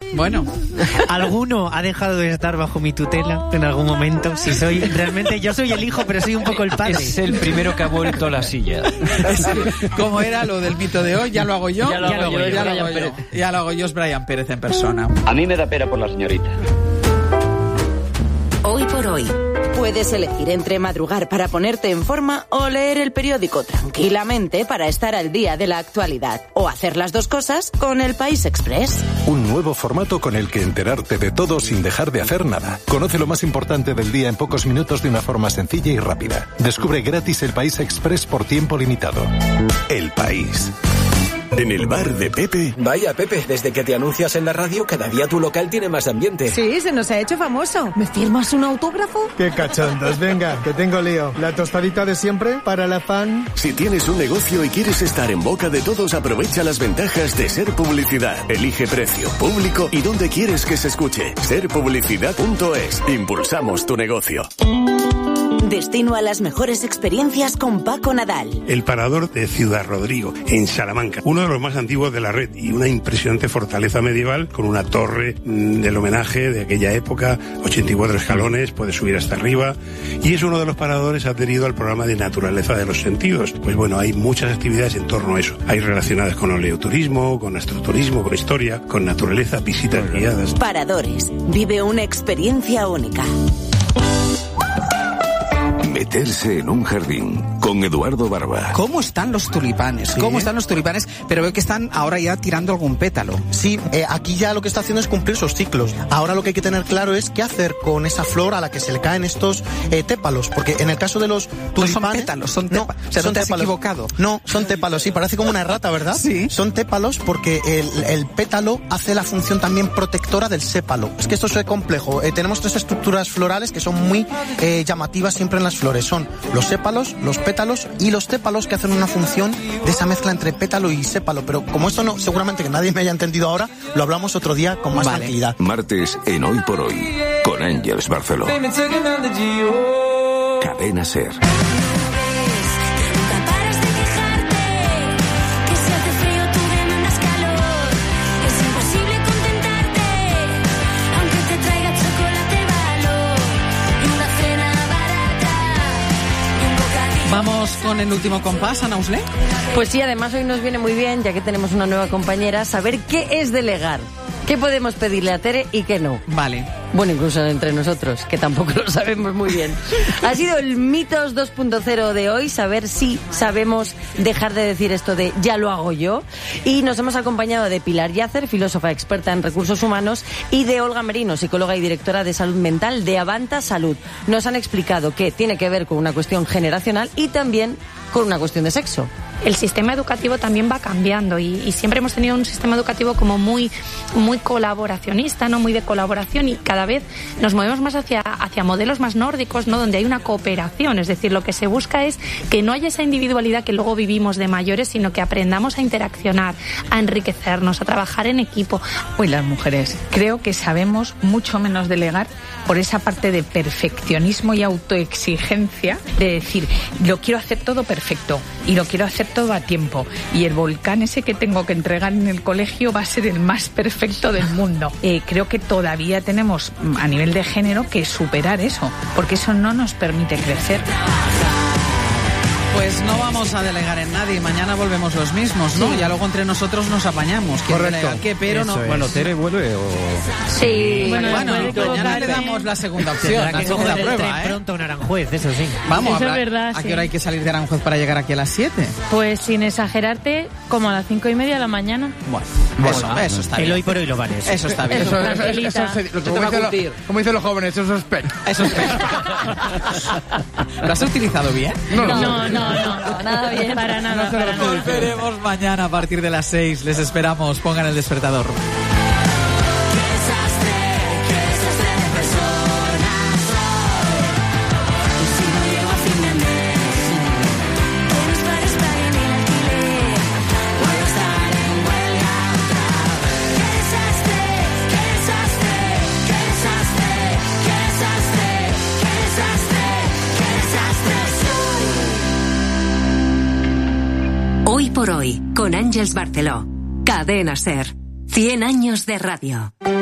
Bueno. ¿Alguno ha dejado de estar bajo mi tutela en algún momento? Si soy, realmente yo soy el hijo, pero soy un poco el padre. Es el primero que ha vuelto a la silla. ¿Cómo era lo del mito de hoy? ¿Ya lo hago yo? Ya lo hago yo. Ya lo hago yo, es Brian Pérez en persona. A mí me da pena por la señorita. Hoy por hoy. Puedes elegir entre madrugar para ponerte en forma o leer el periódico tranquilamente para estar al día de la actualidad. O hacer las dos cosas con El País Express. Un nuevo formato con el que enterarte de todo sin dejar de hacer nada. Conoce lo más importante del día en pocos minutos de una forma sencilla y rápida. Descubre gratis El País Express por tiempo limitado. El País. En el bar de Pepe. Vaya, Pepe, desde que te anuncias en la radio, cada día tu local tiene más ambiente. Sí, se nos ha hecho famoso. ¿Me firmas un autógrafo? Qué cachondos, venga, que tengo lío. La tostadita de siempre para la fan. Si tienes un negocio y quieres estar en boca de todos, aprovecha las ventajas de Ser Publicidad. Elige precio, público y dónde quieres que se escuche. Serpublicidad.es. Impulsamos tu negocio. Destino a las mejores experiencias con Paco Nadal. El Parador de Ciudad Rodrigo, en Salamanca. Uno de los más antiguos de la red y una impresionante fortaleza medieval con una torre del homenaje de aquella época, 84 escalones, puedes subir hasta arriba. Y es uno de los paradores adherido al programa de Naturaleza de los Sentidos. Pues bueno, hay muchas actividades en torno a eso. Hay relacionadas con oleoturismo, con astroturismo, con historia, con naturaleza, visitas guiadas. Paradores. Vive una experiencia única. Meterse en un jardín con Eduardo Barba. ¿Cómo están los tulipanes? ¿Sí? ¿Cómo están los tulipanes? Pero veo que están ahora ya tirando algún pétalo. Sí, aquí ya lo que está haciendo es cumplir sus ciclos. Ahora lo que hay que tener claro es qué hacer con esa flor a la que se le caen estos tépalos. Porque en el caso de los tulipanes... No son pétalos, son tépalos. No, o sea, son no te has tépalos. equivocado. No, son tépalos, sí, parece como una errata, ¿verdad? Sí. Son tépalos porque el pétalo hace la función también protectora del sépalo. Es que esto es complejo. Tenemos tres estructuras florales que son muy llamativas siempre en las flores. Son los sépalos, los pétalos y los tépalos, que hacen una función de esa mezcla entre pétalo y sépalo. Pero como esto no, seguramente que nadie me haya entendido ahora, lo hablamos otro día con más tranquilidad. Martes en Hoy por Hoy, con Ángeles Barceló. Cadena Ser. Vamos con el último compás, Ana Usle. Pues sí, además hoy nos viene muy bien, ya que tenemos una nueva compañera, saber qué es delegar. ¿Qué podemos pedirle a Tere y qué no? Vale. Bueno, incluso entre nosotros, que tampoco lo sabemos muy bien. Ha sido el Mitos 2.0 de hoy, saber si sabemos dejar de decir esto de ya lo hago yo. Y nos hemos acompañado de Pilar Yacer, filósofa experta en recursos humanos, y de Olga Merino, psicóloga y directora de salud mental de Avanta Salud. Nos han explicado que tiene que ver con una cuestión generacional y también con una cuestión de sexo. El sistema educativo también va cambiando y siempre hemos tenido un sistema educativo como muy colaboracionista, ¿no? Muy de colaboración, y cada vez nos movemos más hacia modelos más nórdicos, ¿no? Donde hay una cooperación, es decir, lo que se busca es que no haya esa individualidad que luego vivimos de mayores, sino que aprendamos a interaccionar, a enriquecernos, a trabajar en equipo. Uy, las mujeres, creo que sabemos mucho menos delegar por esa parte de perfeccionismo y autoexigencia, de decir, lo quiero hacer todo perfecto y lo quiero hacer todo a tiempo, y el volcán ese que tengo que entregar en el colegio va a ser el más perfecto del mundo. Creo que todavía tenemos a nivel de género que superar eso, porque eso no nos permite crecer. Pues no vamos a delegar en nadie, mañana volvemos los mismos, ¿no? Sí. Ya luego entre nosotros nos apañamos. ¿Quién delega qué? Pero eso no. Bueno, Tere vuelve o... Sí. Bueno, mañana le damos la segunda opción, la segunda prueba, pronto en Aranjuez, eso sí. Vamos, eso es verdad, ¿a qué hora hay que salir de Aranjuez para llegar aquí a las 7? Pues sin exagerarte, como a las 5:30 de la mañana. Bueno, eso está bien. El hoy por hoy lo vale. Eso está bien. Como dicen los jóvenes, eso es pet. Eso es pet. ¿Lo has utilizado bien? No, nada bien, para nada. Volveremos mañana a partir de las 6. Les esperamos. Pongan el despertador. Hoy por hoy, con Ángeles Barceló. Cadena Ser. 100 años de radio.